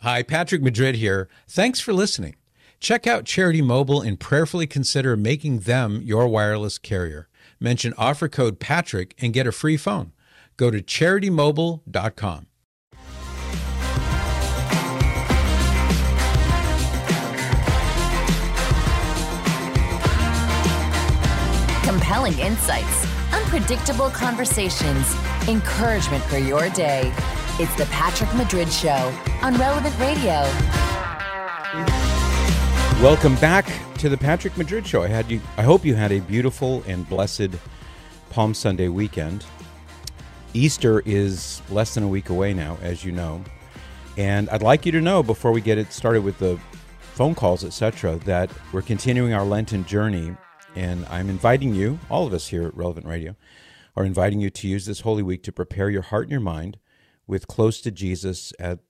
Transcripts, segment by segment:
Hi, Patrick Madrid here. Thanks for listening. Check out Charity Mobile and prayerfully consider making them your wireless carrier. Mention offer code Patrick and get a free phone. Go to CharityMobile.com. Compelling insights, unpredictable conversations, encouragement for your day. It's the Patrick Madrid Show on Relevant Radio. Welcome back to the Patrick Madrid Show. I hope you had a beautiful and blessed Palm Sunday weekend. Easter is less than a week away now, as you know. And I'd like you to know, before we get it started with the phone calls, etc., that we're continuing our Lenten journey. And I'm inviting you, all of us here at Relevant Radio, are inviting you to use this Holy Week to prepare your heart and your mind with Close to Jesus to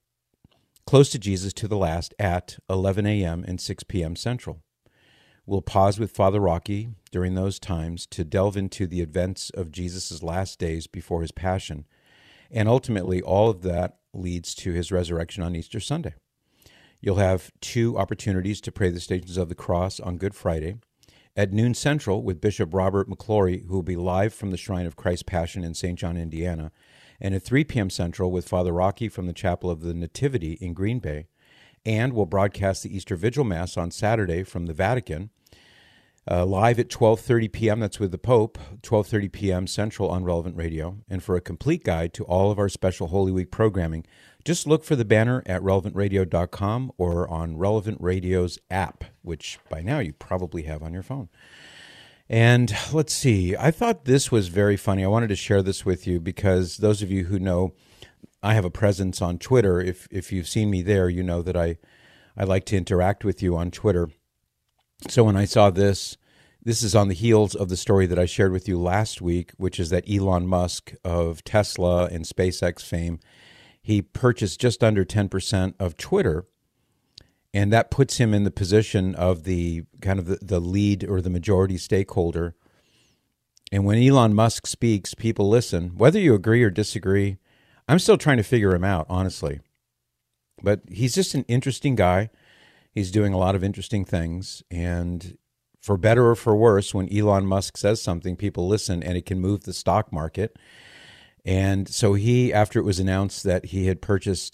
the Last at 11 a.m. and 6 p.m. Central. We'll pause with Father Rocky during those times to delve into the events of Jesus' last days before his passion. And ultimately, all of that leads to his resurrection on Easter Sunday. You'll have 2 opportunities to pray the Stations of the Cross on Good Friday at noon Central with Bishop Robert McClory, who will be live from the Shrine of Christ's Passion in St. John, Indiana, and at 3 p.m. Central with Father Rocky from the Chapel of the Nativity in Green Bay. And we'll broadcast the Easter Vigil Mass on Saturday from the Vatican, live at 12:30 p.m., that's with the Pope, 12:30 p.m. Central on Relevant Radio. And for a complete guide to all of our special Holy Week programming, just look for the banner at relevantradio.com or on Relevant Radio's app, which by now you probably have on your phone. And let's see, I thought this was very funny. I wanted to share this with you because those of you who know I have a presence on Twitter. If you've seen me there, you know that I like to interact with you on Twitter. So when I saw this is on the heels of the story that I shared with you last week, which is that Elon Musk of Tesla and SpaceX fame, he purchased just under 10% of Twitter. And that puts him in the position of the kind of the lead or the majority stakeholder. And when Elon Musk speaks, people listen. Whether you agree or disagree, I'm still trying to figure him out, honestly. But he's just an interesting guy. He's doing a lot of interesting things. And for better or for worse, when Elon Musk says something, people listen, and it can move the stock market. And so he, after it was announced that he had purchased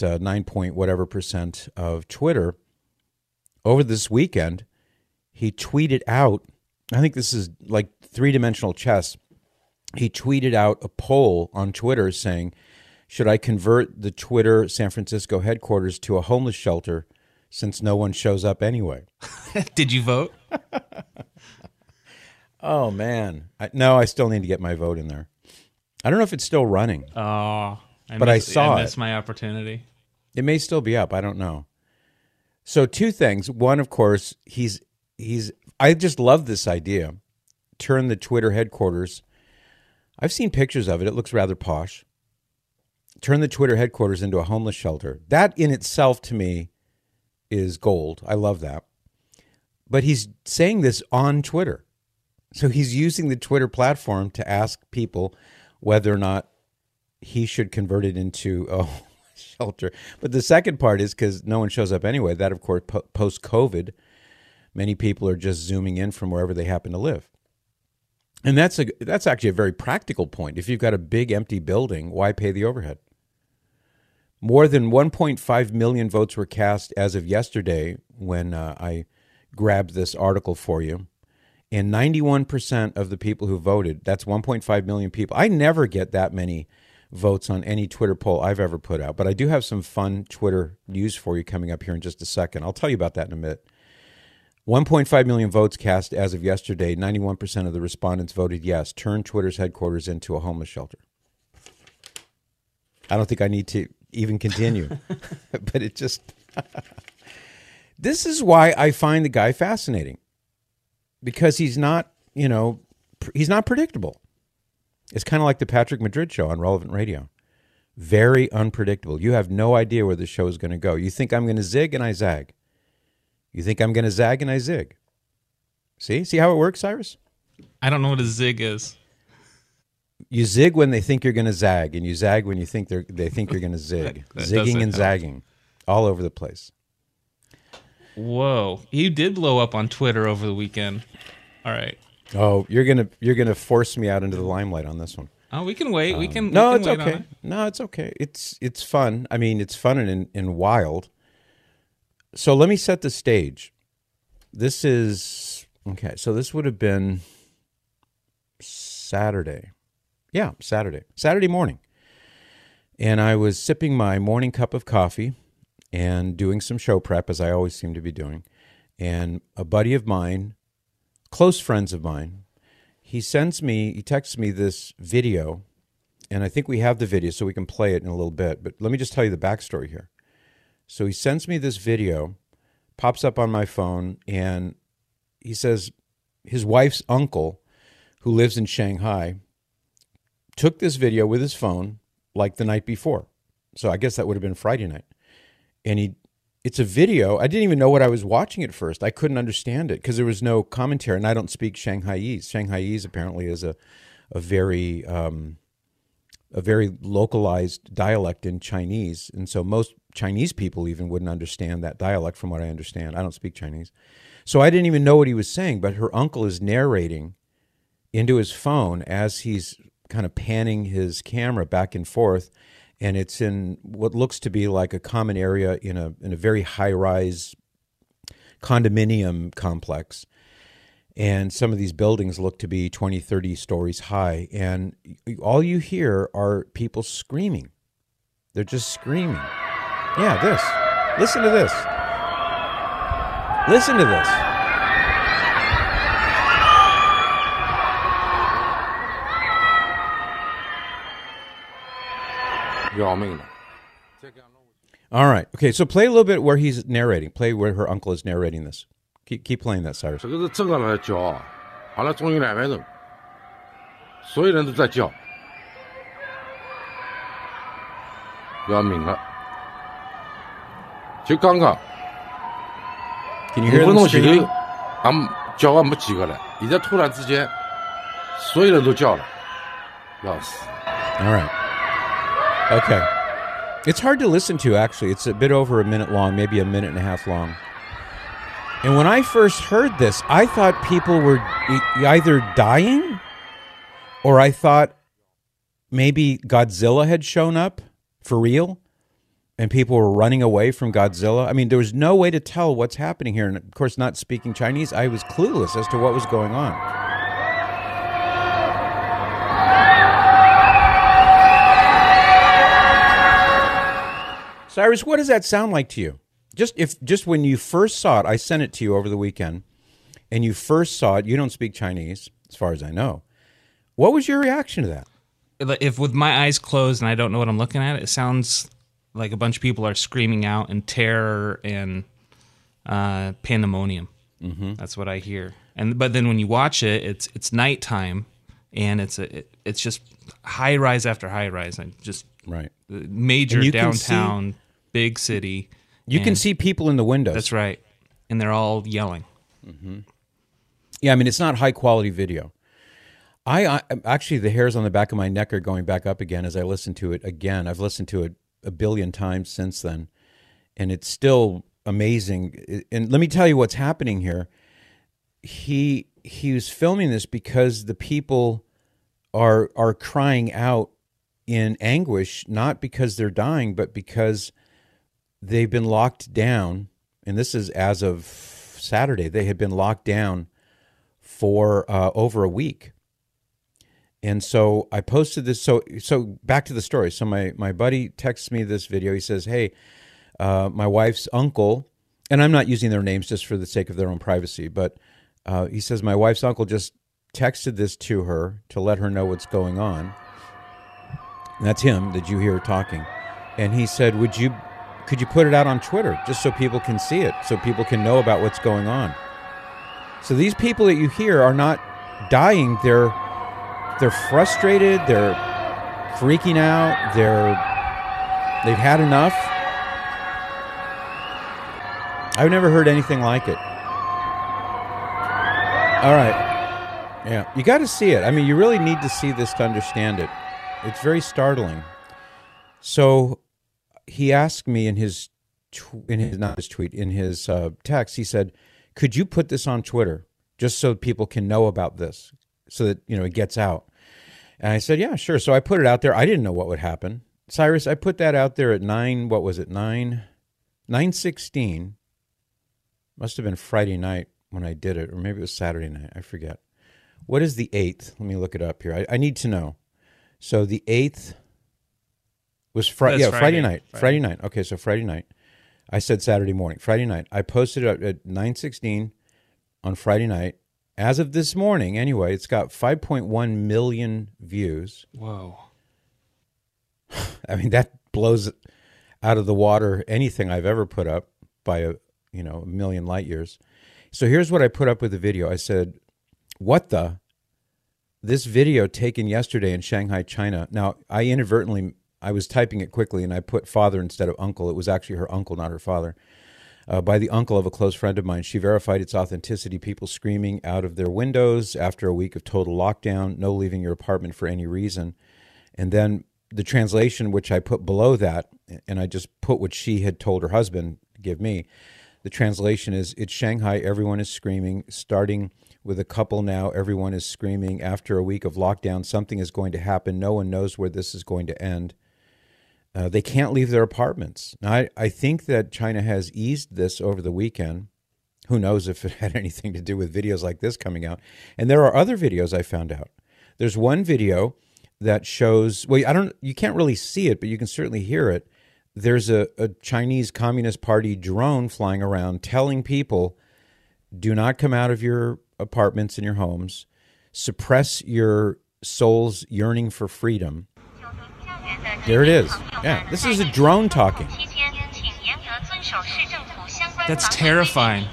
9% of Twitter, over this weekend, he tweeted out, I think this is like three-dimensional chess, he tweeted out a poll on Twitter saying, should I convert the Twitter San Francisco headquarters to a homeless shelter since no one shows up anyway? Did you vote? Oh, man. No, I still need to get my vote in there. I don't know if it's still running. Oh, I saw I missed my opportunity. It may still be up. I don't know. So 2 things. One, of course, I just love this idea. Turn the Twitter headquarters. I've seen pictures of it. It looks rather posh. Turn the Twitter headquarters into a homeless shelter. That in itself, to me, is gold. I love that. But he's saying this on Twitter. So he's using the Twitter platform to ask people whether or not he should convert it into a shelter. But the second part is because no one shows up anyway. That, of course, post-COVID, many people are just zooming in from wherever they happen to live. And that's actually a very practical point. If you've got a big empty building, why pay the overhead? More than 1.5 million votes were cast as of yesterday when I grabbed this article for you. And 91% of the people who voted, that's 1.5 million people. I never get that many votes on any Twitter poll I've ever put out, but I do have some fun Twitter news for you coming up here in just a second. I'll tell you about that in a minute. 1.5 million votes cast as of yesterday. 91% of the respondents voted yes. Turn Twitter's headquarters into a homeless shelter. I don't think I need to even continue, but it just... This is why I find the guy fascinating, because he's not, he's not predictable. It's kind of like the Patrick Madrid Show on Relevant Radio. Very unpredictable. You have no idea where the show is going to go. You think I'm going to zig and I zag. You think I'm going to zag and I zig. See how it works, Cyrus? I don't know what a zig is. You zig when they think you're going to zag, and you zag when you think they think you're going to zig. Zigging and zagging. all over the place. Whoa. You did blow up on Twitter over the weekend. All right. Oh, you're gonna force me out into the limelight on this one. Oh, we can wait. We can. No, we it's can wait okay. on it. No, it's okay. It's fun. I mean, it's fun and wild. So let me set the stage. This is okay. So this would have been Saturday. Yeah, Saturday morning. And I was sipping my morning cup of coffee and doing some show prep, as I always seem to be doing. And a buddy of mine, close friends of mine, he texts me this video, and I think we have the video so we can play it in a little bit. But let me just tell you the backstory here. So he sends me this video, pops up on my phone, and he says his wife's uncle, who lives in Shanghai, took this video with his phone like the night before. So I guess that would have been Friday night. And it's a video. I didn't even know what I was watching at first. I couldn't understand it because there was no commentary, and I don't speak Shanghaise. Shanghaise apparently is a very localized dialect in Chinese, and so most Chinese people even wouldn't understand that dialect from what I understand. I don't speak Chinese. So I didn't even know what he was saying, but her uncle is narrating into his phone as he's kind of panning his camera back and forth, and it's in what looks to be like a common area in a very high-rise condominium complex. And some of these buildings look to be 20, 30 stories high, and all you hear are people screaming. They're just screaming. Yeah, this. Listen to this. Listen to this. All right. Okay, so play a little bit where he's narrating. Play where her uncle is narrating this. Keep playing that, Cyrus. 这个是正常人的叫啊，好了，终于2万人，所有人都在叫，要命了。就刚刚 Can you 5 hear 分 them 钟前 screaming? 头，叫啊没几个了，现在突然之间，所有人都叫了，要死。 All right. Okay. It's hard to listen to, actually. It's a bit over a minute long, maybe a minute and a half long. And when I first heard this, I thought people were either dying or I thought maybe Godzilla had shown up for real and people were running away from Godzilla. I mean, there was no way to tell what's happening here. And of course, not speaking Chinese, I was clueless as to what was going on. Cyrus, what does that sound like to you? Just when you first saw it, I sent it to you over the weekend, and you first saw it, you don't speak Chinese, as far as I know. What was your reaction to that? If with my eyes closed and I don't know what I'm looking at, it sounds like a bunch of people are screaming out in terror and pandemonium. Mm-hmm. That's what I hear. But then when you watch it, it's nighttime, and it's just high rise after high rise, and just right major downtown big city. You can see people in the windows. That's right, and they're all yelling. Mm-hmm. Yeah, I mean, it's not high quality video. I actually, the hairs on the back of my neck are going back up again as I listen to it again. I've listened to it a billion times since then, and it's still amazing. And let me tell you what's happening here. He was filming this because the people are crying out in anguish, not because they're dying, but because they've been locked down. And this is as of Saturday. They had been locked down for over a week. And so I posted this. So back to the story. So my buddy texts me this video. He says, hey, my wife's uncle, and I'm not using their names just for the sake of their own privacy, but he says my wife's uncle just texted this to her to let her know what's going on. And that's him that you hear talking. And he said, could you put it out on Twitter just so people can see it, so people can know about what's going on? So these people that you hear are not dying. They're frustrated. They're freaking out. They've had enough. I've never heard anything like it. All right. Yeah, you got to see it. I mean, you really need to see this to understand it. It's very startling. So he asked me in his in his text, he said, "Could you put this on Twitter just so people can know about this, so that it gets out?" And I said, "Yeah, sure." So I put it out there. I didn't know what would happen, Cyrus. I put that out there at 9:16. Must have been Friday night when I did it, or maybe it was Saturday night. I forget. What is the 8th? Let me look it up here. I need to know. So the 8th was Friday. Yeah, Friday night. Friday night. Okay, so Friday night. I said Saturday morning. Friday night. I posted it at 9:16 on Friday night. As of this morning, anyway, it's got 5.1 million views. Whoa. I mean, that blows out of the water anything I've ever put up by a million light years. So here's what I put up with the video. I said, this video taken yesterday in Shanghai, China. Now, I was typing it quickly and I put father instead of uncle. It was actually her uncle, not her father. By the uncle of a close friend of mine. She verified its authenticity. People screaming out of their windows after a week of total lockdown, no leaving your apartment for any reason. And then the translation, which I put below that, and I just put what she had told her husband to give me. The translation is, it's Shanghai, everyone is screaming, starting with a couple now, everyone is screaming. After a week of lockdown, something is going to happen. No one knows where this is going to end. They can't leave their apartments. Now, I think that China has eased this over the weekend. Who knows if it had anything to do with videos like this coming out. And there are other videos I found out. There's one video that shows, you can't really see it, but you can certainly hear it. There's a Chinese Communist Party drone flying around telling people, do not come out of your apartments and your homes, suppress your soul's yearning for freedom. There it is. Yeah, this is a drone talking. That's terrifying.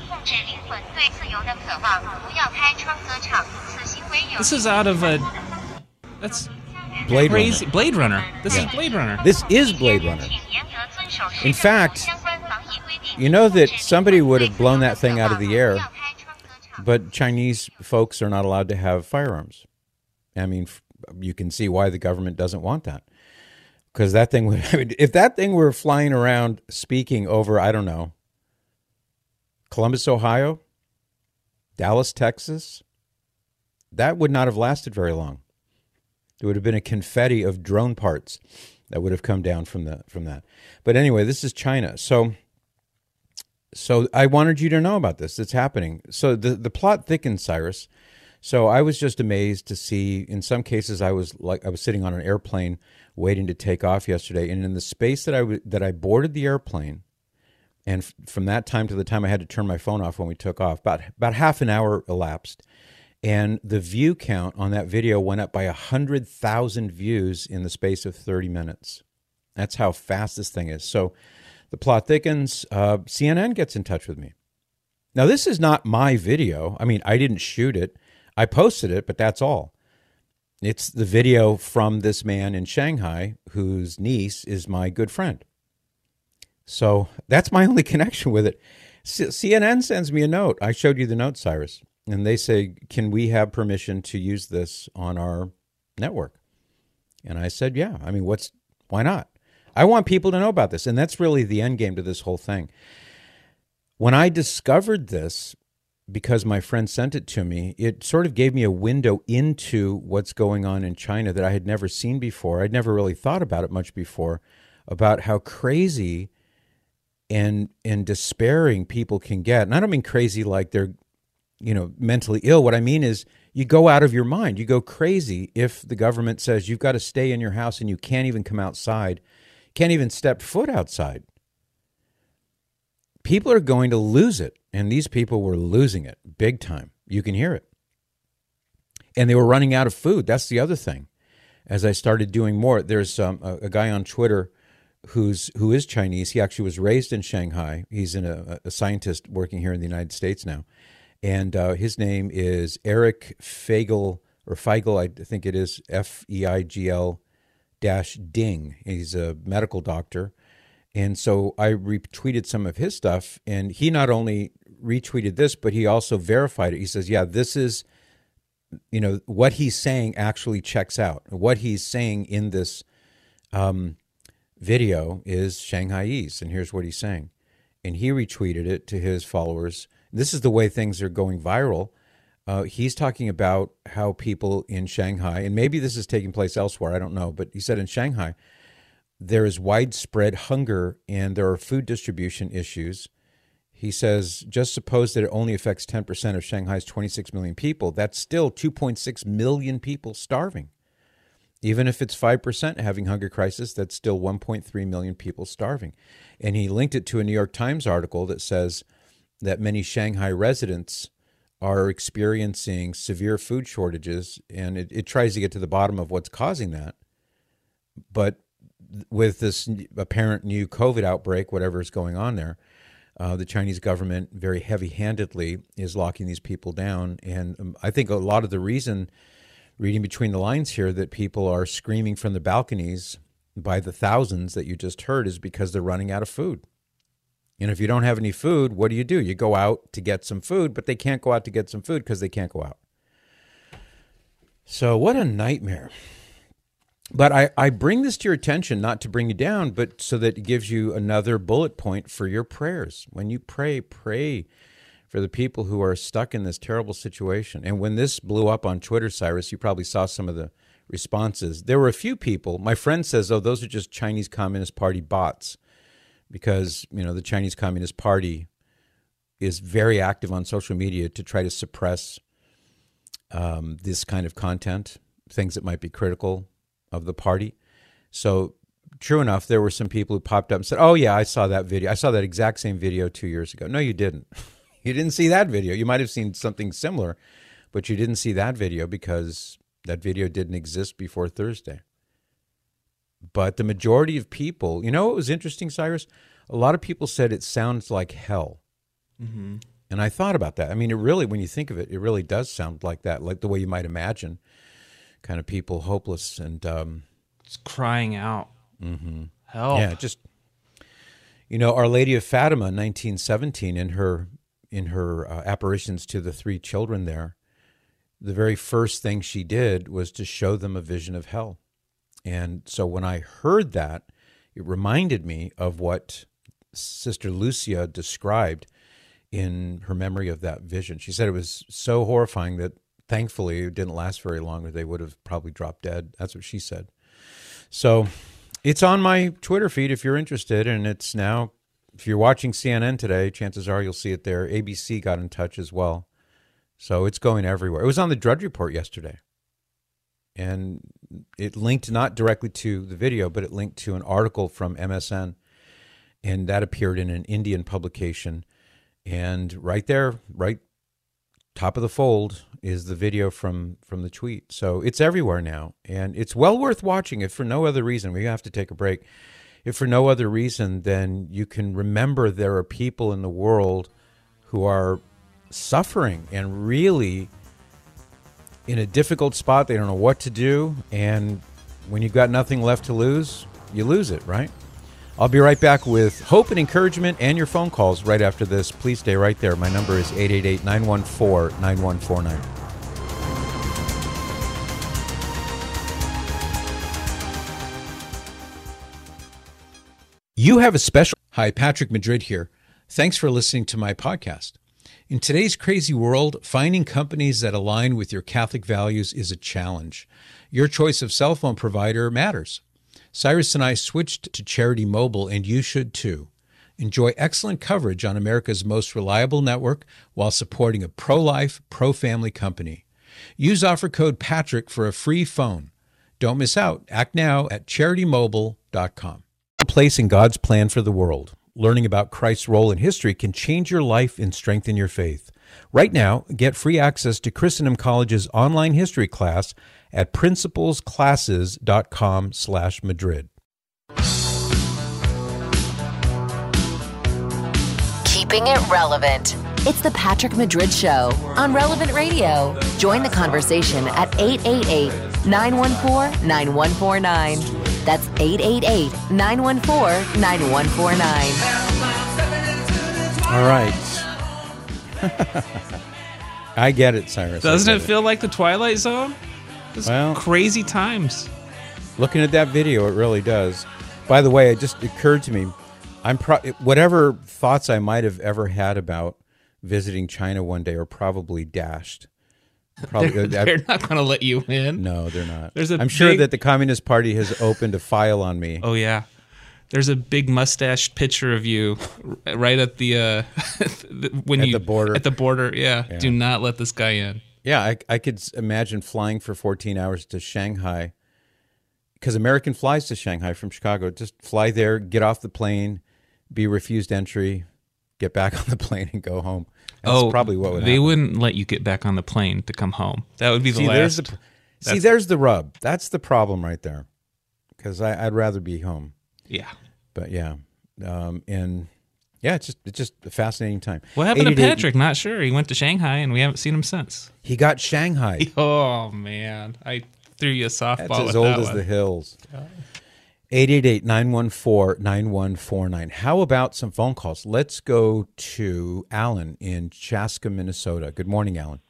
This is out of that's Blade crazy. Runner. Blade Runner. This is Blade Runner. This is Blade Runner. In fact, you know that somebody would have blown that thing out of the air, but Chinese folks are not allowed to have firearms. I mean, you can see why the government doesn't want that. Because that thing would, if that thing were flying around speaking over, I don't know, Columbus, Ohio, Dallas, Texas, that would not have lasted very long. There would have been a confetti of drone parts that would have come down from that. But anyway, this is China. So I wanted you to know about this. It's happening. So the plot thickens, Cyrus. So I was just amazed to see, in some cases, I was sitting on an airplane waiting to take off yesterday, and in the space that I boarded the airplane, and from that time to the time I had to turn my phone off when we took off, about half an hour elapsed, and the view count on that video went up by 100,000 views in the space of 30 minutes. That's how fast this thing is. So the plot thickens. CNN gets in touch with me. Now, this is not my video. I mean, I didn't shoot it. I posted it, but that's all. It's the video from this man in Shanghai whose niece is my good friend. So that's my only connection with it. CNN sends me a note. I showed you the note, Cyrus. And they say, can we have permission to use this on our network? And I said, yeah. I mean, why not? I want people to know about this. And that's really the end game to this whole thing. When I discovered this, because my friend sent it to me, it sort of gave me a window into what's going on in China that I had never seen before. I'd never really thought about it much before, about how crazy and despairing people can get. And I don't mean crazy like they're, mentally ill. What I mean is you go out of your mind. You go crazy if the government says you've got to stay in your house and you can't even come outside, can't even step foot outside. People are going to lose it. And these people were losing it big time. You can hear it. And they were running out of food. That's the other thing. As I started doing more, there's a guy on Twitter who is Chinese. He actually was raised in Shanghai. He's a scientist working here in the United States now. And his name is Eric Feigl, I think it is, Feigl-Ding. He's a medical doctor. And so I retweeted some of his stuff, and he not only retweeted this, but he also verified it. He says, yeah, this is, what he's saying actually checks out. What he's saying in this video is Shanghaiese, and here's what he's saying. and he retweeted it to his followers. This is the way things are going viral. He's talking about how people in Shanghai, and maybe this is taking place elsewhere, I don't know, but he said in Shanghai, there is widespread hunger and there are food distribution issues. He says, just suppose that it only affects 10% of Shanghai's 26 million people. That's still 2.6 million people starving. Even if it's 5% having hunger crisis, that's still 1.3 million people starving. And he linked it to a New York Times article that says that many Shanghai residents are experiencing severe food shortages, and it tries to get to the bottom of what's causing that. But with this apparent new COVID outbreak, whatever is going on there, the Chinese government very heavy-handedly is locking these people down. And I think a lot of the reason, reading between the lines here, that people are screaming from the balconies by the thousands that you just heard is because they're running out of food. And if you don't have any food, what do? You go out to get some food, but they can't go out to get some food because they can't go out. So what a nightmare. But I bring this to your attention, not to bring you down, but so that it gives you another bullet point for your prayers. When you pray for the people who are stuck in this terrible situation. And when this blew up on Twitter, Cyrus, you probably saw some of the responses. There were a few people. My friend says, oh, those are just Chinese Communist Party bots. Because, the Chinese Communist Party is very active on social media to try to suppress this kind of content, things that might be critical of the party. So, true enough, there were some people who popped up and said, oh, yeah, I saw that video. I saw that exact same video 2 years ago. No, you didn't. You didn't see that video. You might have seen something similar, but you didn't see that video because that video didn't exist before Thursday. But the majority of people, what was interesting, Cyrus? A lot of people said it sounds like hell. Mm-hmm. And I thought about that. I mean, it really, when you think of it, it really does sound like that, like the way you might imagine kind of people hopeless and just crying out. Mm-hmm. Help. Yeah, just, Our Lady of Fatima, 1917, in her apparitions to the 3 children there, the very first thing she did was to show them a vision of hell. And so when I heard that, it reminded me of what Sister Lucia described in her memory of that vision. She said it was so horrifying that thankfully it didn't last very long, or they would have probably dropped dead. That's what she said. So it's on my Twitter feed if you're interested, and it's now, if you're watching CNN today, chances are you'll see it there. ABC got in touch as well. So it's going everywhere. It was on the Drudge Report yesterday. And it linked not directly to the video, but it linked to an article from MSN. And that appeared in an Indian publication. And right there, right top of the fold, is the video from the tweet. So it's everywhere now. And it's well worth watching, if for no other reason. We have to take a break. If for no other reason, then you can remember there are people in the world who are suffering and really in a difficult spot. They don't know what to do. And when you've got nothing left to lose, you lose it, right? I'll be right back with hope and encouragement and your phone calls right after this. Please stay right there. My number is 888-914-9149. You have a special... Hi, Patrick Madrid here. Thanks for listening to my podcast. In today's crazy world, finding companies that align with your Catholic values is a challenge. Your choice of cell phone provider matters. Cyrus and I switched to Charity Mobile, and you should too. Enjoy excellent coverage on America's most reliable network while supporting a pro-life, pro-family company. Use offer code PATRICK for a free phone. Don't miss out. Act now at CharityMobile.com. Place in God's plan for the world. Learning about Christ's role in history can change your life and strengthen your faith. Right now, get free access to Christendom College's online history class at principlesclasses.com/Madrid. Keeping it relevant. It's the Patrick Madrid Show on Relevant Radio. Join the conversation at 888-914-9149. That's 888-914-9149. All right. I get it, Cyrus. Doesn't it feel like the Twilight Zone? It's crazy times. Looking at that video, it really does. By the way, it just occurred to me, whatever thoughts I might have ever had about visiting China one day are probably dashed. Probably, they're not going to let you in. No, they're not. I'm sure that the Communist Party has opened a file on me. Oh yeah, there's a big mustached picture of you right at the the border. At the border, yeah. Do not let this guy in. Yeah, I could imagine flying for 14 hours to Shanghai, because American flies to Shanghai from Chicago. Just fly there, get off the plane, be refused entry, get back on the plane, and go home. That's probably what would happen. They wouldn't let you get back on the plane to come home. That would be the last. There's the rub. That's the problem right there, because I'd rather be home. Yeah. But yeah, and yeah, it's just a fascinating time. What happened to Patrick? Not sure. He went to Shanghai, and we haven't seen him since. He got Shanghai. Oh man, I threw you a softball. That's as old as the hills. 888-914-9149. How about some phone calls? Let's go to Alan in Chaska, Minnesota. Good morning, Alan.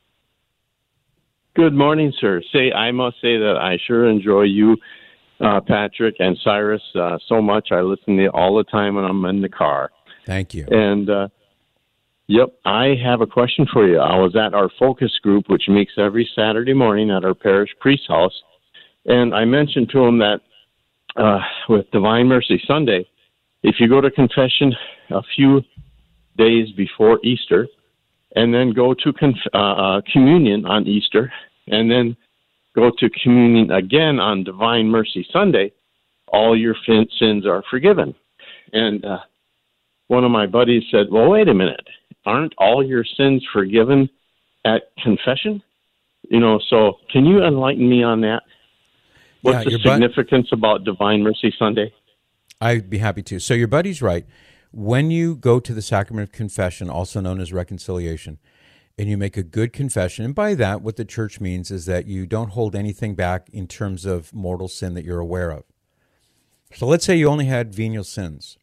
Good morning, sir. I must say that I sure enjoy you, Patrick and Cyrus, so much. I listen to you all the time when I'm in the car. Thank you. And, yep, I have a question for you. I was at our focus group, which meets every Saturday morning at our parish priest's house, and I mentioned to him that with Divine Mercy Sunday, if you go to confession a few days before Easter, and then go to communion on Easter, and then go to communion again on Divine Mercy Sunday, all your sins are forgiven. And one of my buddies said, well, wait a minute. Aren't all your sins forgiven at confession? So can you enlighten me on that? What's the significance about Divine Mercy Sunday? I'd be happy to. So your buddy's right. When you go to the sacrament of confession, also known as reconciliation, and you make a good confession, and by that, what the church means is that you don't hold anything back in terms of mortal sin that you're aware of. So let's say you only had venial sins.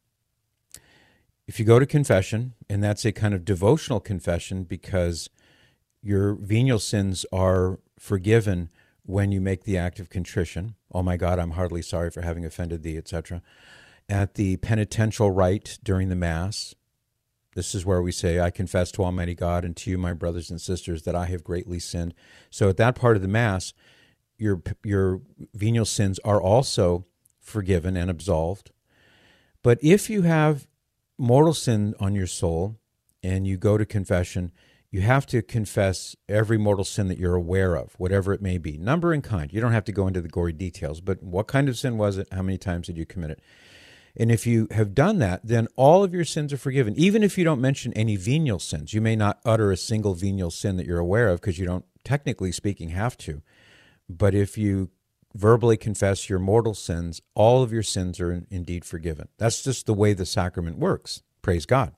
If you go to confession, and that's a kind of devotional confession because your venial sins are forgiven when you make the act of contrition, oh my God, I'm heartily sorry for having offended thee, etc. At the penitential rite during the Mass, this is where we say, I confess to Almighty God and to you, my brothers and sisters, that I have greatly sinned. So at that part of the Mass, your venial sins are also forgiven and absolved. But if you have mortal sin on your soul and you go to confession, you have to confess every mortal sin that you're aware of, whatever it may be, number and kind. You don't have to go into the gory details, but what kind of sin was it? How many times did you commit it? And if you have done that, then all of your sins are forgiven. Even if you don't mention any venial sins, you may not utter a single venial sin that you're aware of because you don't, technically speaking, have to. But if you verbally confess your mortal sins, all of your sins are indeed forgiven. That's just the way the sacrament works. Praise God.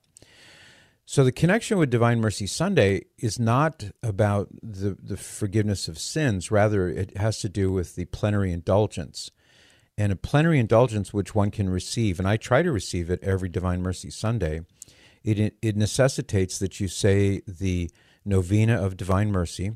So the connection with Divine Mercy Sunday is not about the forgiveness of sins. Rather, it has to do with the plenary indulgence. And a plenary indulgence which one can receive, and I try to receive it every Divine Mercy Sunday, it necessitates that you say the novena of Divine Mercy.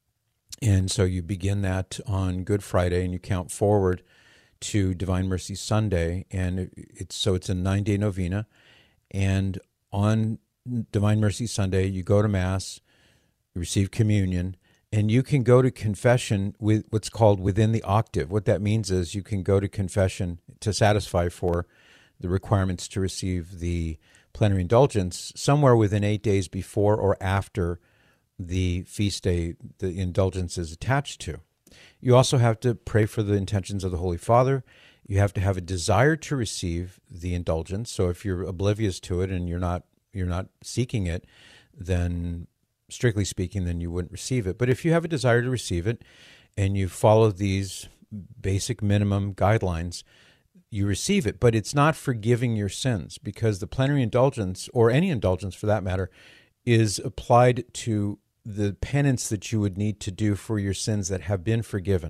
And so you begin that on Good Friday and you count forward to Divine Mercy Sunday. And it's a 9-day novena. And on Divine Mercy Sunday, you go to Mass, you receive communion, and you can go to confession with what's called within the octave. What that means is you can go to confession to satisfy for the requirements to receive the plenary indulgence somewhere within 8 days before or after the feast day the indulgence is attached to. You also have to pray for the intentions of the Holy Father. You have to have a desire to receive the indulgence. So if you're oblivious to it and you're not seeking it, then strictly speaking, then you wouldn't receive it. But if you have a desire to receive it and you follow these basic minimum guidelines, you receive it. But it's not forgiving your sins, because the plenary indulgence, or any indulgence for that matter, is applied to the penance that you would need to do for your sins that have been forgiven.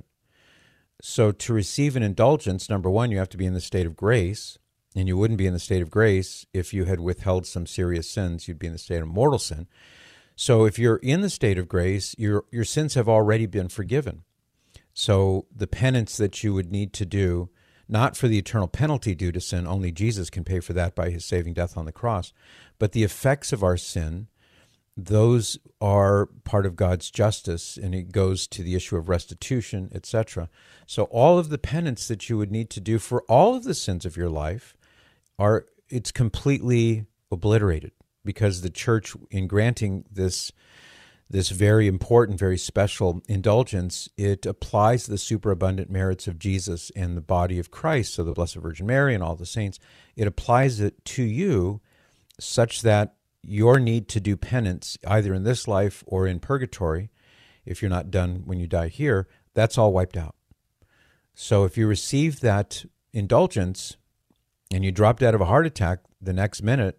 So to receive an indulgence, number one, you have to be in the state of grace. And you wouldn't be in the state of grace if you had withheld some serious sins. You'd be in the state of mortal sin. So if you're in the state of grace, your sins have already been forgiven. So the penance that you would need to do, not for the eternal penalty due to sin. Only Jesus can pay for that by his saving death on the cross. But the effects of our sin, those are part of God's justice, and it goes to the issue of restitution, etc. So all of the penance that you would need to do for all of the sins of your life it's completely obliterated, because the church, in granting this very important, very special indulgence, it applies the superabundant merits of Jesus and the body of Christ, so the Blessed Virgin Mary and all the saints. It applies it to you such that your need to do penance, either in this life or in purgatory, if you're not done when you die here, that's all wiped out. So if you receive that indulgence and you dropped out of a heart attack the next minute,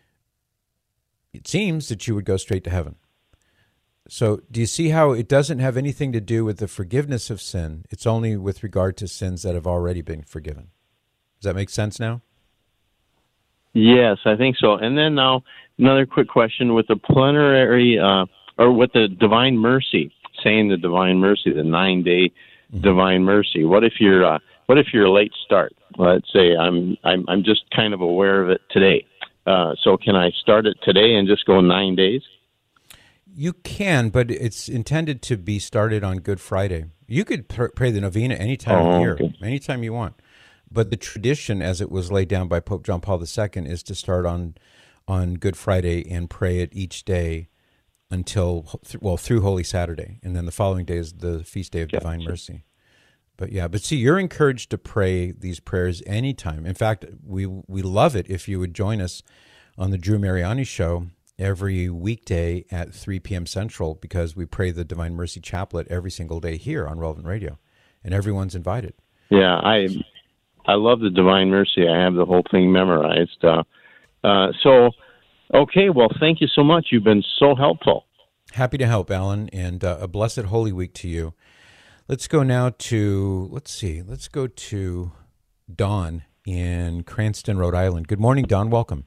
it seems that you would go straight to heaven. So do you see how it doesn't have anything to do with the forgiveness of sin? It's only with regard to sins that have already been forgiven. Does that make sense now? Yes, I think so. And then now, another quick question with the plenary, or with the Divine Mercy, saying the Divine Mercy, the 9-day Divine Mercy. What if you're a late start? Let's say I'm just kind of aware of it today. So can I start it today and just go 9 days? You can, but it's intended to be started on Good Friday. You could pray the novena anytime of year, anytime you want. But the tradition, as it was laid down by Pope John Paul II, is to start on Good Friday and pray it each day until, through Holy Saturday. And then the following day is the Feast Day of Divine Mercy. But see, you're encouraged to pray these prayers anytime. In fact, we love it if you would join us on the Drew Mariani Show every weekday at 3 p.m. Central, because we pray the Divine Mercy Chaplet every single day here on Relevant Radio, and everyone's invited. Yeah, I love the Divine Mercy. I have the whole thing memorized. Okay, well, thank you so much. You've been so helpful. Happy to help, Alan, and a blessed Holy Week to you. Let's go now to, let's go to Dawn in Cranston, Rhode Island. Good morning, Dawn. Welcome.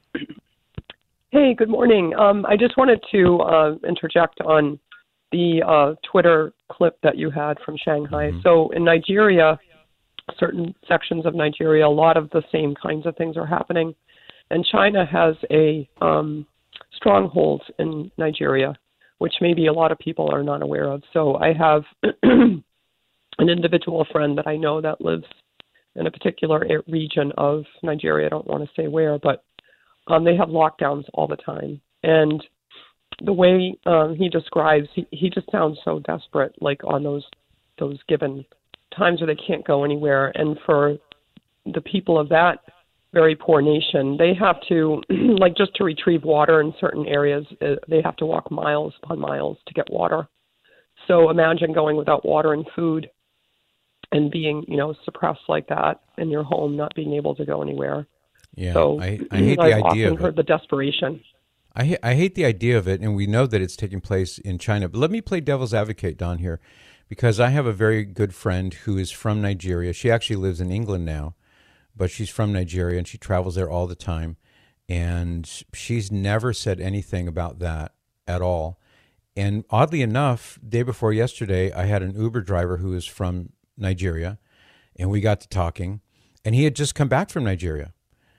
Hey, good morning. I just wanted to interject on the Twitter clip that you had from Shanghai. Mm-hmm. So in Nigeria, certain sections of Nigeria, a lot of the same kinds of things are happening. And China has a stronghold in Nigeria, which maybe a lot of people are not aware of. So I have an individual friend that I know that lives in a particular region of Nigeria. I don't want to say where, but they have lockdowns all the time. And the way he describes, he just sounds so desperate, like on those given times where they can't go anywhere. And for the people of that very poor nation, they have to, like, just to retrieve water in certain areas, they have to walk miles upon miles to get water. So imagine going without water and food and being, suppressed like that in your home, not being able to go anywhere. Yeah, so I hate the idea of it. I've often heard the desperation. I hate the idea of it, and we know that it's taking place in China. But let me play devil's advocate, Don, here, because I have a very good friend who is from Nigeria. She actually lives in England now, but she's from Nigeria, and she travels there all the time. And she's never said anything about that at all. And oddly enough, day before yesterday, I had an Uber driver who is from Nigeria, and we got to talking, and he had just come back from Nigeria.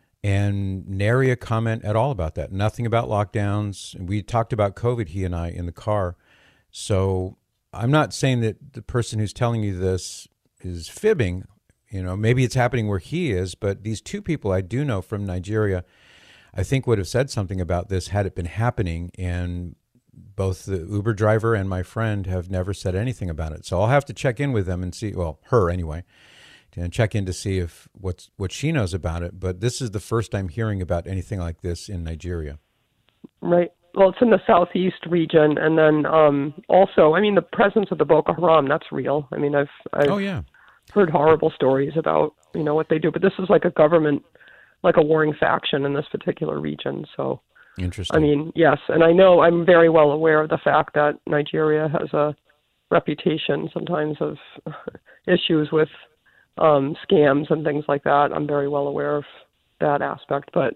And nary a comment at all about that. Nothing about lockdowns. We talked about COVID, he and I, in the car. So I'm not saying that the person who's telling you this is fibbing. Maybe it's happening where he is, but these two people I do know from Nigeria, I think would have said something about this had it been happening. And both the Uber driver and my friend have never said anything about it. So I'll have to check in with them and see, her anyway, and check in to see if what she knows about it. But this is the first I'm hearing about anything like this in Nigeria. Right. Well, it's in the southeast region, and then also, the presence of the Boko Haram, that's real. I've heard horrible stories about what they do, but this is like a government, like a warring faction in this particular region. So interesting. Yes, and I know I'm very well aware of the fact that Nigeria has a reputation sometimes of issues with scams and things like that. I'm very well aware of that aspect, but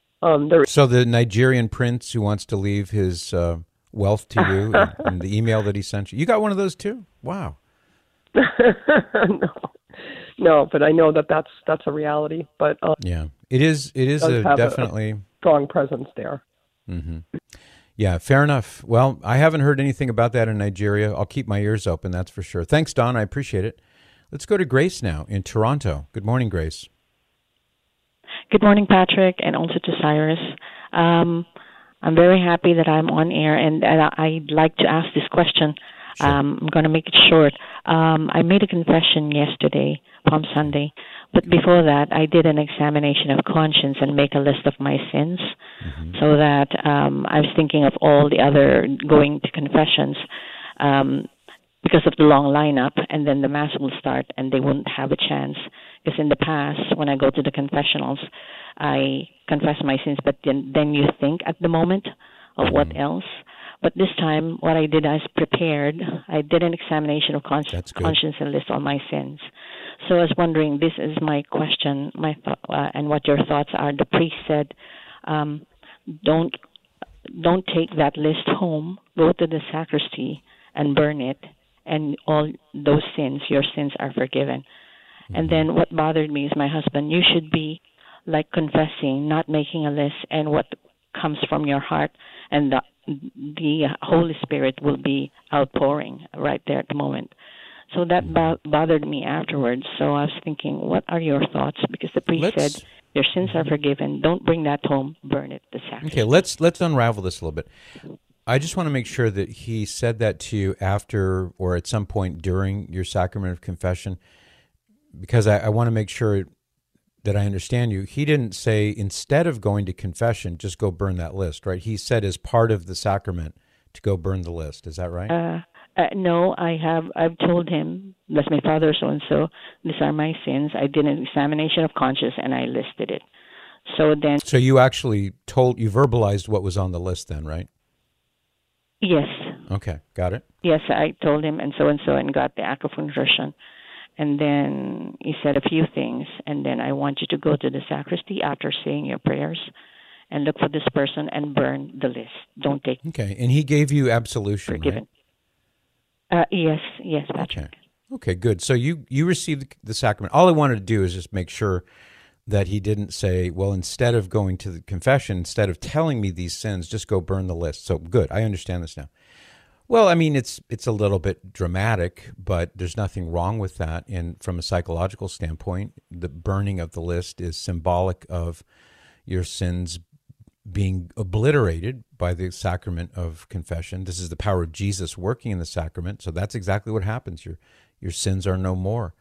So the Nigerian prince who wants to leave his wealth to you and the email that he sent you got one of those too? Wow. No, but I know that that's a reality. But Yeah, it is definitely a strong presence there. Mm-hmm. Yeah, fair enough. Well, I haven't heard anything about that in Nigeria. I'll keep my ears open, that's for sure. Thanks, Don. I appreciate it. Let's go to Grace now in Toronto. Good morning, Grace. Good morning, Patrick, and also to Cyrus. I'm very happy that I'm on air, and I'd like to ask this question. Sure. I'm going to make it short. I made a confession yesterday, Palm Sunday, but before that, I did an examination of conscience and make a list of my sins, so that I was thinking of all the other going to confessions because of the long lineup, and then the Mass will start, and they won't have a chance. Because in the past, when I go to the confessionals, I confess my sins, but then you think at the moment of what else. But this time, what I did, I was prepared. I did an examination of conscience and list all my sins. So I was wondering, this is my question, and what your thoughts are. The priest said, don't take that list home. Go to the sacristy and burn it, and all those sins, your sins are forgiven. And then what bothered me is my husband. You should be like confessing, not making a list, and what comes from your heart, and the Holy Spirit will be outpouring right there at the moment. So that bothered me afterwards. So I was thinking, what are your thoughts? Because the priest said, your sins are forgiven. Don't bring that home. Burn it. The sacrament. Okay, let's unravel this a little bit. I just want to make sure that he said that to you after or at some point during your sacrament of confession, because I want to make sure that I understand you. He didn't say, instead of going to confession, just go burn that list, right? He said as part of the sacrament to go burn the list. Is that right? No, I've told him, bless my father, so-and-so, these are my sins. I did an examination of conscience and I listed it. So you actually you verbalized what was on the list then, right? Yes. Okay, got it. Yes, I told him and so-and-so and got the act of contrition. And then he said a few things, and then I want you to go to the sacristy after saying your prayers and look for this person and burn the list. Don't take. Okay, and he gave you absolution, forgiven. Right? Yes, Patrick. Okay, good. So you received the sacrament. All I wanted to do is just make sure that he didn't say, well, instead of going to the confession, instead of telling me these sins, just go burn the list. So good, I understand this now. Well, I mean, it's a little bit dramatic, but there's nothing wrong with that. And from a psychological standpoint, the burning of the list is symbolic of your sins being obliterated by the sacrament of confession. This is the power of Jesus working in the sacrament. So that's exactly what happens. Your sins are no more.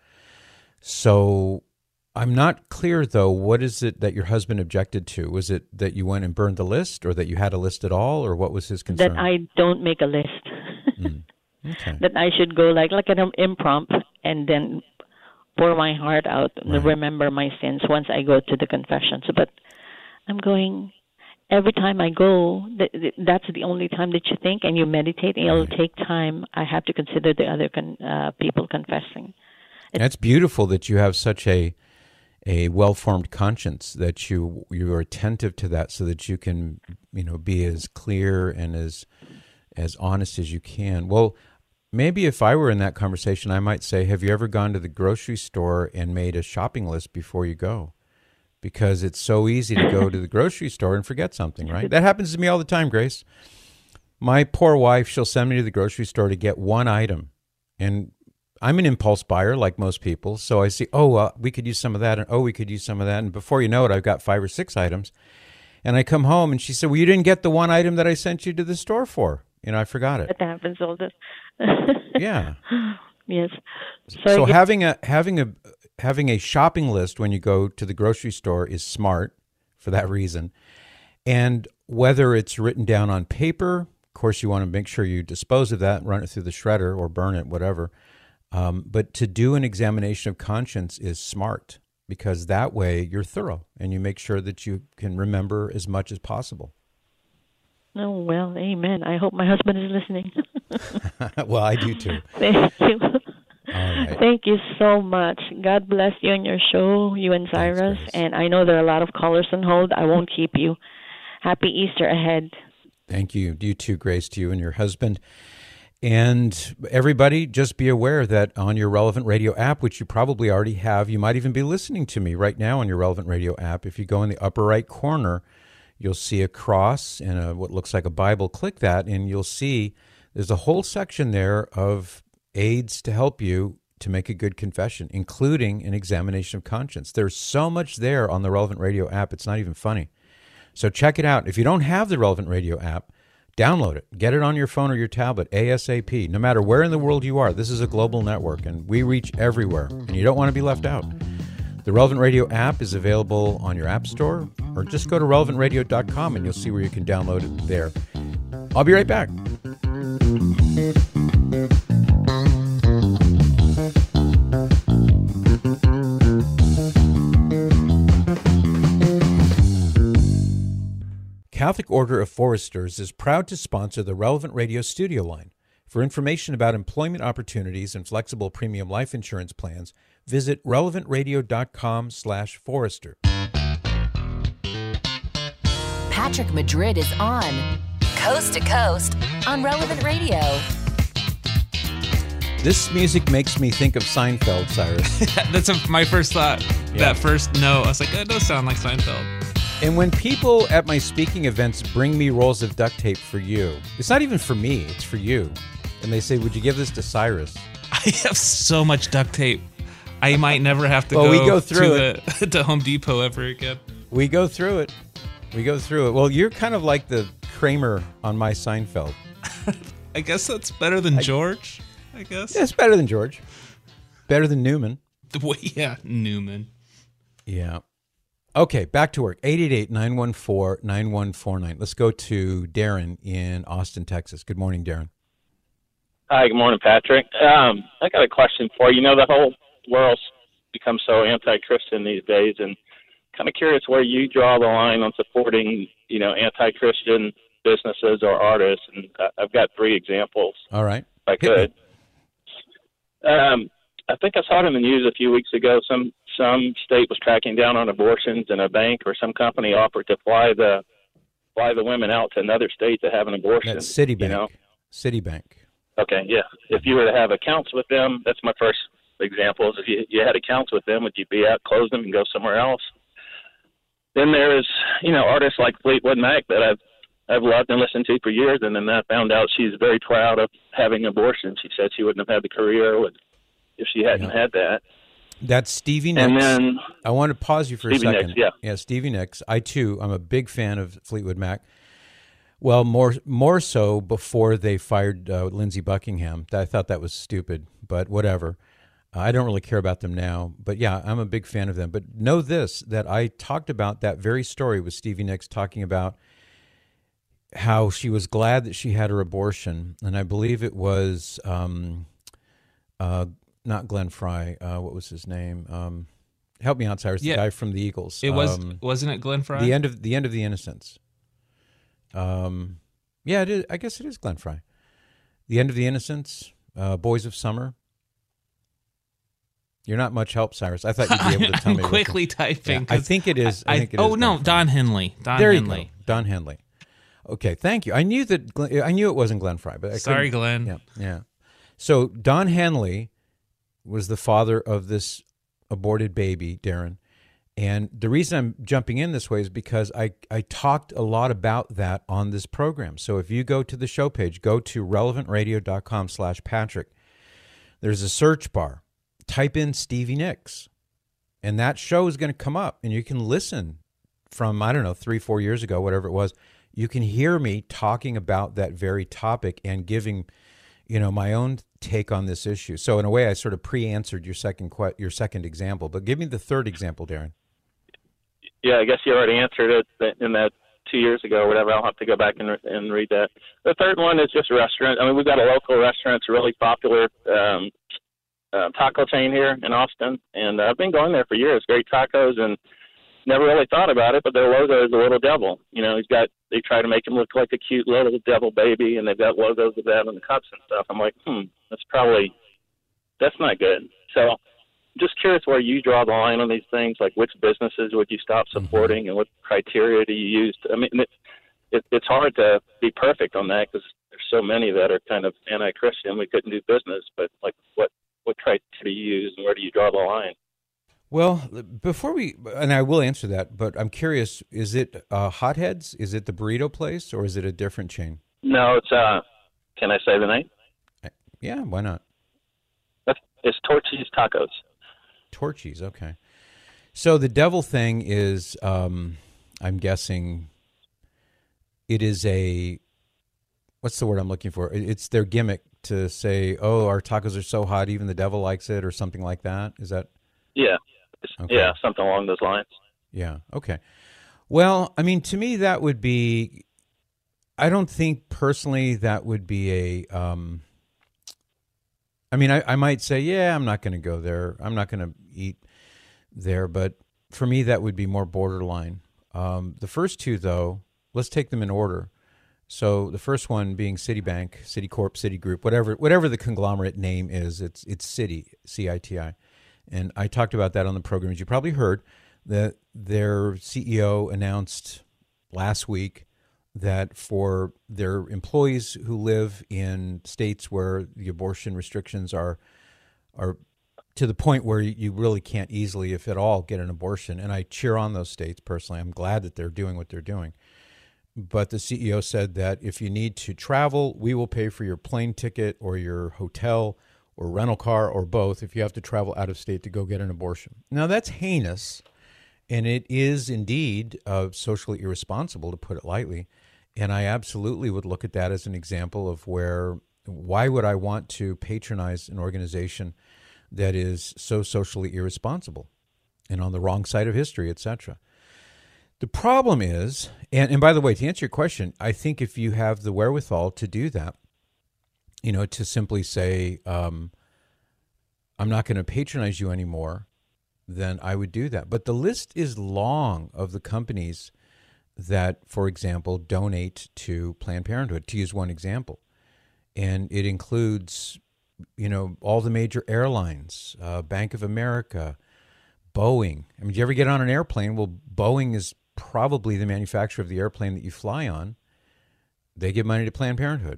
So I'm not clear, though, what is it that your husband objected to? Was it that you went and burned the list, or that you had a list at all, or what was his concern? That I don't make a list. Okay. That I should go like an impromptu and then pour my heart out and remember my sins once I go to the confessions. But I'm going, every time I go, that's the only time that you think and you meditate, and it'll take time. I have to consider the other people confessing. That's beautiful that you have such a well-formed conscience, that you are attentive to that, so that you can be as clear and as honest as you can. Well, maybe if I were in that conversation, I might say, have you ever gone to the grocery store and made a shopping list before you go? Because it's so easy to go to the grocery store and forget something, right? That happens to me all the time, Grace. My poor wife, she'll send me to the grocery store to get one item, and I'm an impulse buyer like most people, so I see, we could use some of that, and we could use some of that, and before you know it, I've got 5 or 6 items, and I come home, and she said, well, you didn't get the one item that I sent you to the store for. I forgot it. That happens all the Yeah. Yes. So having a shopping list when you go to the grocery store is smart for that reason, and whether it's written down on paper, of course, you want to make sure you dispose of that, run it through the shredder or burn it, whatever. But to do an examination of conscience is smart, because that way you're thorough and you make sure that you can remember as much as possible. Oh, well, amen. I hope my husband is listening. Well, I do too. Thank you. All right. Thank you so much. God bless you and your show, you and Cyrus. Thanks, and I know there are a lot of callers on hold. I won't keep you. Happy Easter ahead. Thank you. You too, Grace, to you and your husband. And everybody, just be aware that on your Relevant Radio app, which you probably already have, you might even be listening to me right now on your Relevant Radio app. If you go in the upper right corner, you'll see a cross and what looks like a Bible. Click that, and you'll see there's a whole section there of aids to help you to make a good confession, including an examination of conscience. There's so much there on the Relevant Radio app, it's not even funny. So check it out. If you don't have the Relevant Radio app, download it. Get it on your phone or your tablet ASAP. No matter where in the world you are, this is a global network, and we reach everywhere, and you don't want to be left out. The Relevant Radio app is available on your app store, or just go to relevantradio.com, and you'll see where you can download it there. I'll be right back. Catholic Order of Foresters is proud to sponsor the Relevant Radio studio line. For information about employment opportunities and flexible premium life insurance plans, visit relevantradio.com/Forester. Patrick Madrid is on Coast to Coast on Relevant Radio. This music makes me think of Seinfeld, Cyrus. That's my first thought. Yeah. That first note, I was like, that does sound like Seinfeld. And when people at my speaking events bring me rolls of duct tape for you, it's not even for me, it's for you. And they say, would you give this to Cyrus? I have so much duct tape. I might never have to we go through to Home Depot ever again. We go through it. Well, you're kind of like the Kramer on my Seinfeld. I guess that's better than George, I guess. Yeah, it's better than George. Better than Newman. Yeah, Newman. Yeah. Okay, back to work. 888-914-9149. Let's go to Darren in Austin, Texas. Good morning, Darren. Hi, good morning, Patrick. I got a question for you. You know, the whole world's become so anti-Christian these days, and kind of curious where you draw the line on supporting, anti-Christian businesses or artists. And I've got 3 examples. All right. If I could. I think I saw it in the news a few weeks ago. Some state was cracking down on abortions, and a bank or some company offered to fly the women out to another state to have an abortion. That's Citibank. Citibank. Okay, yeah. If you were to have accounts with them, that's my first example. Is if you had accounts with them, would you be out, close them, and go somewhere else? Then there's artists like Fleetwood Mac that I've loved and listened to for years, and then I found out she's very proud of having abortion. She said she wouldn't have had the career if she hadn't had that. That's Stevie Nicks. And then I want to pause you for a Stevie second. Nicks, Yeah, Stevie Nicks. I'm a big fan of Fleetwood Mac. Well, more so before they fired Lindsey Buckingham. I thought that was stupid, but whatever. I don't really care about them now. But yeah, I'm a big fan of them. But know this, that I talked about that very story with Stevie Nicks talking about how she was glad that she had her abortion. And I believe it was not Glenn Frey. What was his name? Help me out, Cyrus. The guy from the Eagles. It wasn't it Glenn Frey? The end of the Innocents. Yeah, it is. I guess it is Glenn Frey. The End of the Innocents. Boys of Summer. You're not much help, Cyrus. I thought you'd be able to tell me. I'm quickly typing. Yeah, I think it is. Don Henley. There you go. Don Henley. Okay, thank you. I knew it wasn't Glenn Frey, but sorry, Glenn. Yeah. So Don Henley was the father of this aborted baby, Darren. And the reason I'm jumping in this way is because I talked a lot about that on this program. So if you go to the show page, go to relevantradio.com/Patrick. There's a search bar. Type in Stevie Nicks, and that show is going to come up, and you can listen from, 3-4 years ago, whatever it was. You can hear me talking about that very topic and giving, my own take on this issue. So in a way, I sort of pre-answered your second example, but give me the third example, Darren. Yeah, I guess you already answered it in that 2 years ago or whatever. I'll have to go back and read that. The third one is just restaurant. I mean, we've got a local restaurant. It's a really popular taco chain here in Austin, and I've been going there for years. Great tacos, and never really thought about it, but their logo is a little devil. They try to make him look like a cute little devil baby, and they've got logos of that on the cups and stuff. I'm like, that's not good. So just curious where you draw the line on these things, like which businesses would you stop supporting and what criteria do you use? I mean, it's hard to be perfect on that because there's so many that are kind of anti-Christian. We couldn't do business, but like what criteria do you use and where do you draw the line? Well, before and I will answer that, but I'm curious, is it Hotheads? Is it the burrito place, or is it a different chain? No, it's, can I say the name? Yeah, why not? It's Torchy's Tacos. Torchy's, okay. So the devil thing is, I'm guessing it is what's the word I'm looking for? It's their gimmick to say, oh, our tacos are so hot, even the devil likes it, or something like that. Is that? Yeah. Okay. Yeah, something along those lines. Yeah, okay. Well, I mean, to me, that would be, I don't think personally that would be I mean, I might say, yeah, I'm not going to go there. I'm not going to eat there. But for me, that would be more borderline. The first two, though, let's take them in order. So the first one being Citibank, Citicorp, Citigroup, whatever the conglomerate name is, it's Citi, C-I-T-I. And I talked about that on the program. As you probably heard, that their CEO announced last week that for their employees who live in states where the abortion restrictions are to the point where you really can't easily, if at all, get an abortion. And I cheer on those states personally. I'm glad that they're doing what they're doing. But the CEO said that if you need to travel, we will pay for your plane ticket or your hotel or rental car or both if you have to travel out of state to go get an abortion. Now, that's heinous, and it is indeed socially irresponsible, to put it lightly. And I absolutely would look at that as an example of why would I want to patronize an organization that is so socially irresponsible and on the wrong side of history, etc. The problem is, and by the way, to answer your question, I think if you have the wherewithal to do that, to simply say, I'm not going to patronize you anymore, then I would do that. But the list is long of the companies that, for example, donate to Planned Parenthood, to use one example. And it includes, all the major airlines, Bank of America, Boeing. I mean, do you ever get on an airplane? Well, Boeing is probably the manufacturer of the airplane that you fly on. They give money to Planned Parenthood.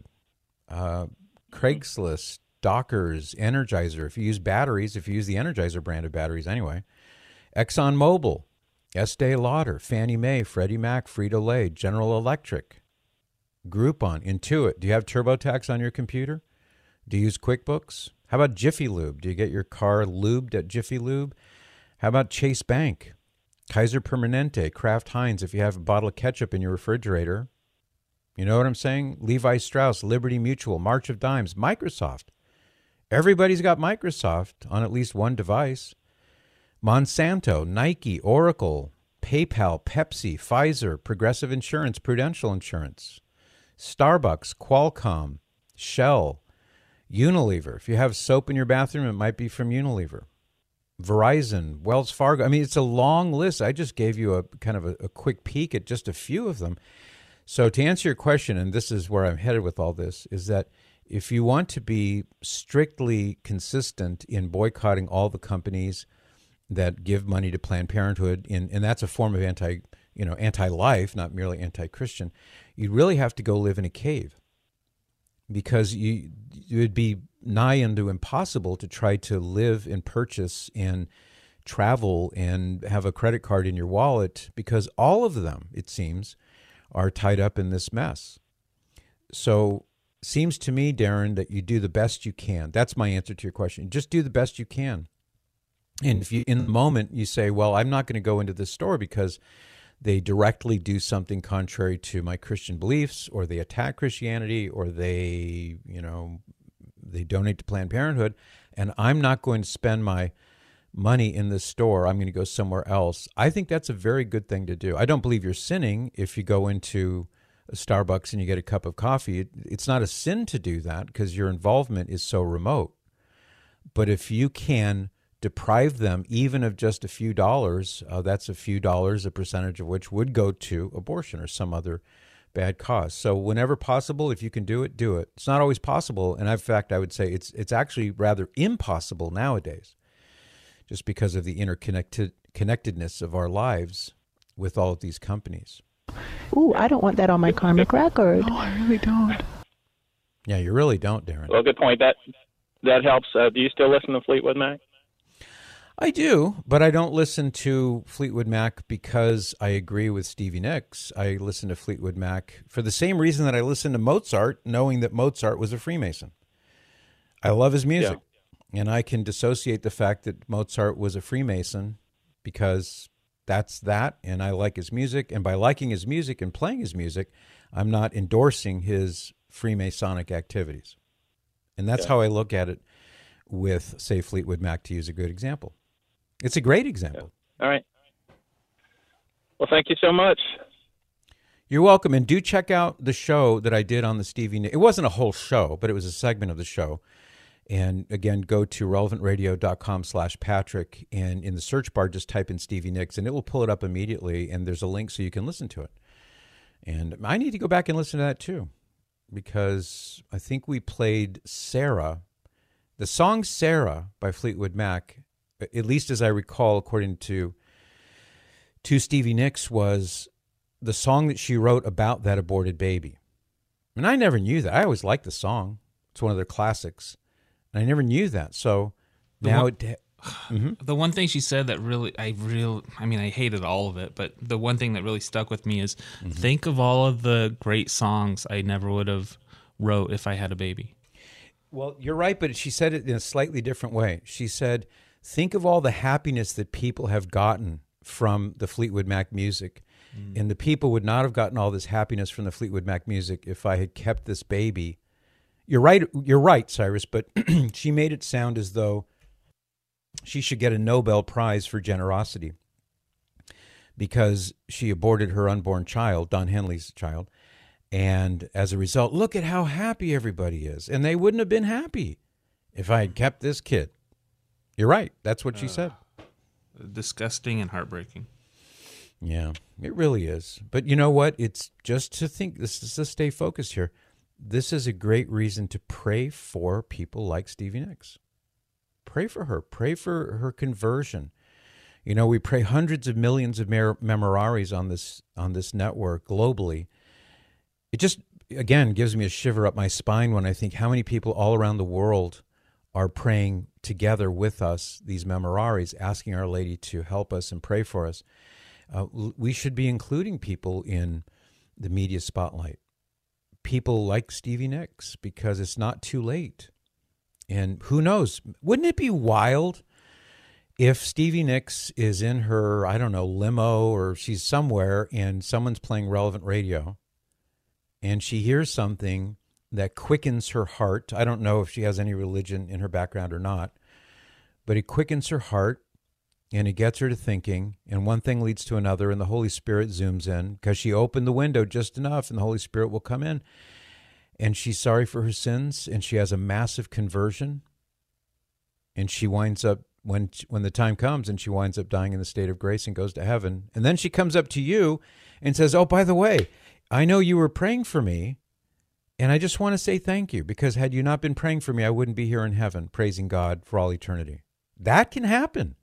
Craigslist, Dockers, Energizer, if you use the Energizer brand of batteries anyway. ExxonMobil, Estee Lauder, Fannie Mae, Freddie Mac, Frito-Lay, General Electric, Groupon, Intuit. Do you have TurboTax on your computer? Do you use QuickBooks? How about Jiffy Lube? Do you get your car lubed at Jiffy Lube? How about Chase Bank, Kaiser Permanente, Kraft Heinz, if you have a bottle of ketchup in your refrigerator? You know what I'm saying? Levi Strauss, Liberty Mutual, March of Dimes, Microsoft. Everybody's got Microsoft on at least one device. Monsanto, Nike, Oracle, PayPal, Pepsi, Pfizer, Progressive Insurance, Prudential Insurance, Starbucks, Qualcomm, Shell, Unilever. If you have soap in your bathroom, it might be from Unilever. Verizon, Wells Fargo. I mean, it's a long list. I just gave you a kind of a quick peek at just a few of them. So to answer your question, and this is where I'm headed with all this, is that if you want to be strictly consistent in boycotting all the companies that give money to Planned Parenthood, and that's a form of anti-life, not merely anti-Christian, you'd really have to go live in a cave, because it would be nigh unto impossible to try to live and purchase and travel and have a credit card in your wallet, because all of them, it seems, are tied up in this mess. So seems to me, Darren, that you do the best you can. That's my answer to your question. Just do the best you can. And if you, in the moment, you say, well, I'm not going to go into this store because they directly do something contrary to my Christian beliefs, or they attack Christianity, or they donate to Planned Parenthood, and I'm not going to spend my money in this store. I'm going to go somewhere else. I think that's a very good thing to do. I don't believe you're sinning if you go into a Starbucks and you get a cup of coffee. It's not a sin to do that because your involvement is so remote. But if you can deprive them even of just a few dollars, that's a few dollars, a percentage of which would go to abortion or some other bad cause. So whenever possible, if you can do it, do it. It's not always possible. And in fact, I would say it's actually rather impossible nowadays, just because of the interconnectedness of our lives with all of these companies. Ooh, I don't want that on my karmic record. No, I really don't. Yeah, you really don't, Darren. Well, good point. That helps. Do you still listen to Fleetwood Mac? I do, but I don't listen to Fleetwood Mac because I agree with Stevie Nicks. I listen to Fleetwood Mac for the same reason that I listen to Mozart, knowing that Mozart was a Freemason. I love his music, and I can dissociate the fact that Mozart was a Freemason because that's that, and I like his music, and by liking his music and playing his music, I'm not endorsing his Freemasonic activities. And that's how I look at it with, say, Fleetwood Mac, to use a good example. It's a great example. All right. Well, thank you so much. You're welcome. And do check out the show that I did on the Stevie Nicks. It wasn't a whole show, but it was a segment of the show. And again, go to relevantradio.com/Patrick, and in the search bar, just type in Stevie Nicks, and it will pull it up immediately, and there's a link so you can listen to it. And I need to go back and listen to that too, because I think we played Sarah. The song Sarah by Fleetwood Mac, at least as I recall, according to Stevie Nicks, was the song that she wrote about that aborted baby. And I never knew that. I always liked the song. It's one of their classics. And I never knew that. So now the one thing she said that I hated all of it, but the one thing that really stuck with me is think of all of the great songs I never would have wrote if I had a baby. Well, you're right, but she said it in a slightly different way. She said, think of all the happiness that people have gotten from the Fleetwood Mac music. And the people would not have gotten all this happiness from the Fleetwood Mac music if I had kept this baby. You're right, Cyrus, but she made it sound as though she should get a Nobel Prize for generosity because she aborted her unborn child, Don Henley's child. And as a result, look at how happy everybody is. And they wouldn't have been happy if I had kept this kid. You're right. That's what she said. Disgusting and heartbreaking. Yeah, it really is. But you know what? It's just to think, this is to stay focused here. This is a great reason to pray for people like Stevie Nicks. Pray for her. Pray for her conversion. You know, we pray hundreds of millions of memoraries on this network globally. It just, again, gives me a shiver up my spine when I think how many people all around the world are praying together with us, these memoraries, asking Our Lady to help us and pray for us. We should be including people in the media spotlight. People like Stevie Nicks, because it's not too late. And who knows? Wouldn't it be wild if Stevie Nicks is in her, I don't know, limo, or she's somewhere and someone's playing Relevant Radio and she hears something that quickens her heart. I don't know if she has any religion in her background or not, but it quickens her heart and it gets her to thinking, and one thing leads to another, and the Holy Spirit zooms in because she opened the window just enough, and the Holy Spirit will come in. And she's sorry for her sins, and she has a massive conversion, and she winds up, when the time comes, and she winds up dying in the state of grace and goes to heaven. And then she comes up to you and says, oh, by the way, I know you were praying for me, and I just want to say thank you, because had you not been praying for me, I wouldn't be here in heaven praising God for all eternity. That can happen.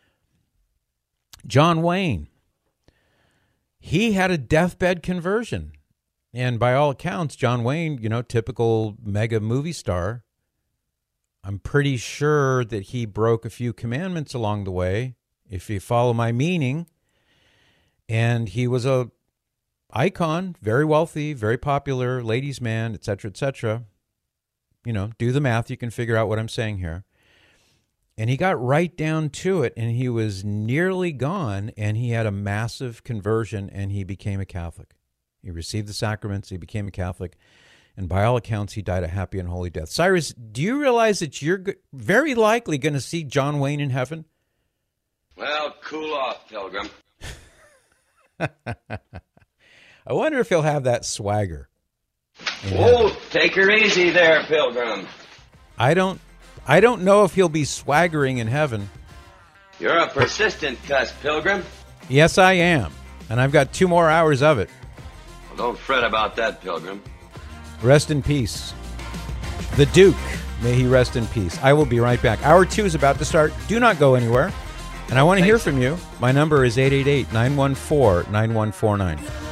John Wayne, he had a deathbed conversion. And by all accounts, John Wayne, typical mega movie star, I'm pretty sure that he broke a few commandments along the way, if you follow my meaning. And he was a icon, very wealthy, very popular, ladies' man, et cetera, et cetera. Do the math. You can figure out what I'm saying here. And he got right down to it, and he was nearly gone, and he had a massive conversion, and he became a Catholic. He received the sacraments, he became a Catholic, and by all accounts, he died a happy and holy death. Cyrus, do you realize that you're very likely going to see John Wayne in heaven? Well, cool off, Pilgrim. I wonder if he'll have that swagger. Whoa, take her easy there, Pilgrim. I don't know if he'll be swaggering in heaven. You're a persistent cuss, Pilgrim. Yes, I am. And I've got 2 more hours of it. Well, don't fret about that, Pilgrim. Rest in peace. The Duke, may he rest in peace. I will be right back. Hour 2 is about to start. Do not go anywhere. And I want to hear from you. My number is 888-914-9149.